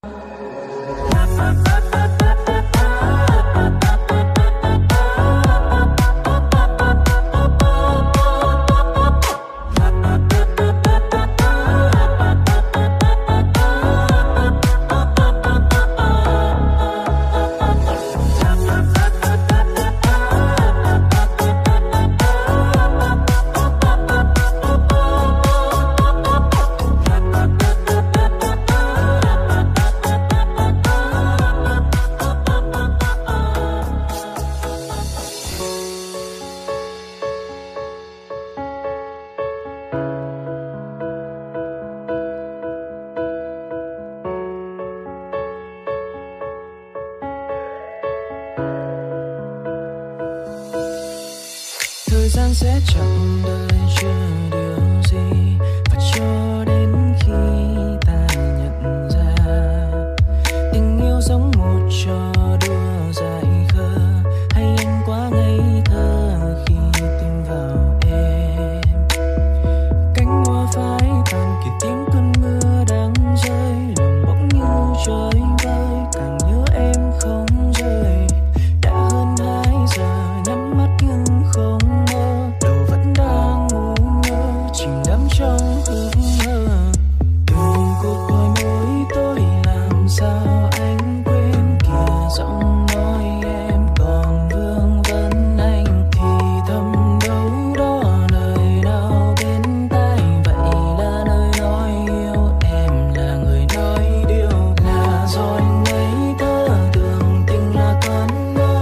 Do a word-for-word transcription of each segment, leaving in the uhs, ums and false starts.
Thời gian sẽ chẳng đợi chờ điều gì, và cho đến khi ta nhận ra tình yêu giống một trò đùa dại khờ, hay anh quá ngây thơ khi tin vào em. Cánh hoa phai tàn kịp tiếng cơn mưa đang rơi, lòng bỗng như trời vơi, càng nhớ em không rời. Đã hơn hai giờ nhắm mắt nhưng không mơ, đầu vẫn đang ngu ngơ chìm đắm trong ước mơ. Từng cuộc gọi mối tôi làm sao anh quên kìa, giọng nói em còn vương vấn anh thì thầm đâu đó lời nào bên tai. Vậy là lời nói yêu em là người nói điều, là do anh ngây thơ tưởng tình là cơn mơ,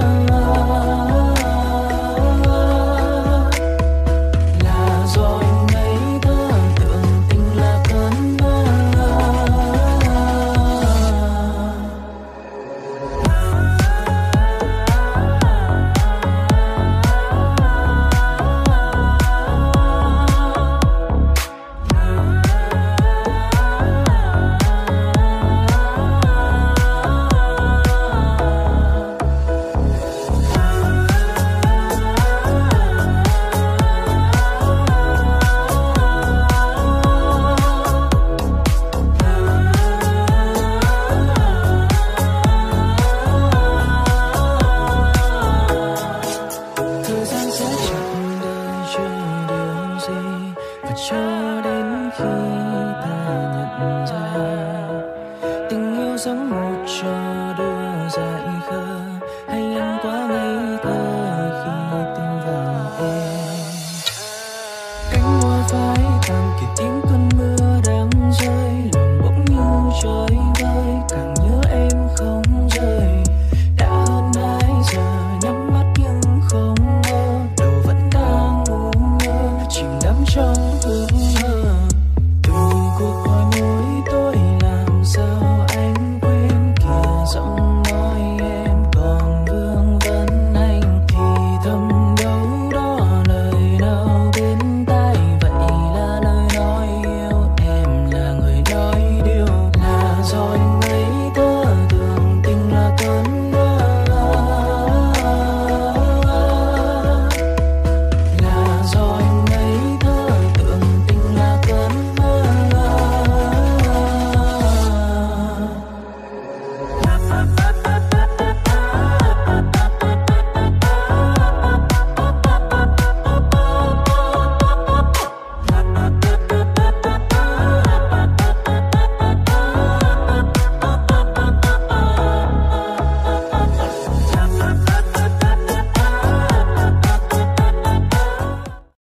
là do anh ngây thơ tưởng tình là cơn mơ. Thời gian sẽ chẳng đợi chờ điều gì, và cho đến khi ta nhận ra tình yêu giống một trò đùa